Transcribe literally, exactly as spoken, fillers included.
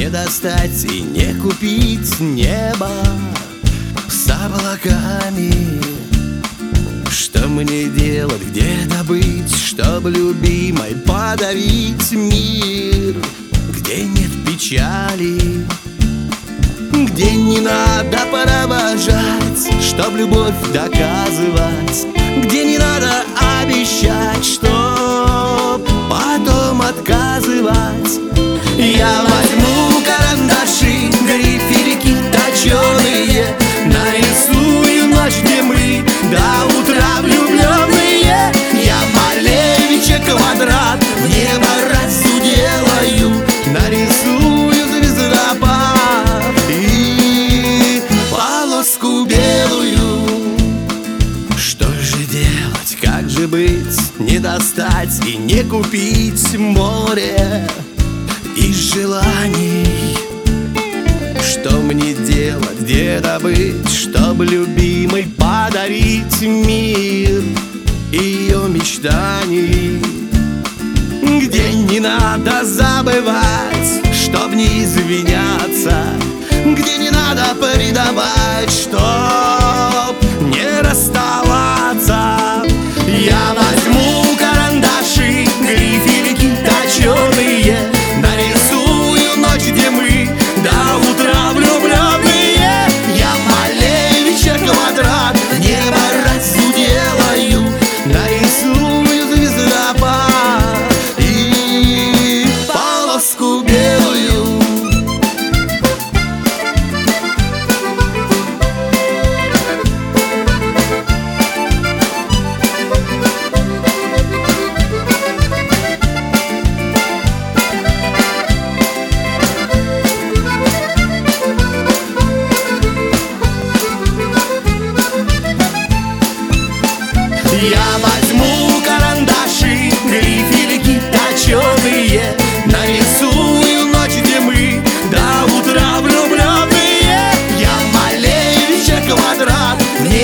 не достать и не купить небо с облаками. Что мне делать, где добыть, чтоб любимой подарить мир, где нет печали, где не надо провожать, чтоб любовь доказывать, где не надо обещать, чтоб потом отказывать. Я возьму карандаши, грифелики точеные, нарисую ночь, где мы до утра влюбленные. Я Малевича квадрат в небо разу делаю, нарисую звездопад и полоску белую. Что же делать, как же быть, не достать и не купить море и желаний? Что мне делать, где добыть, чтоб любимой подарить мир ее мечтаний? Где не надо забывать, чтоб не извиняться, где не надо предавать, чтоб не расставаться. Я возьму карандаши, грифелики точеные, нарисую ночь, где мы до утра влюбленные. Я Малевича квадрат в небо разу делаю, нарисую звездопад и полоску белую. Я возьму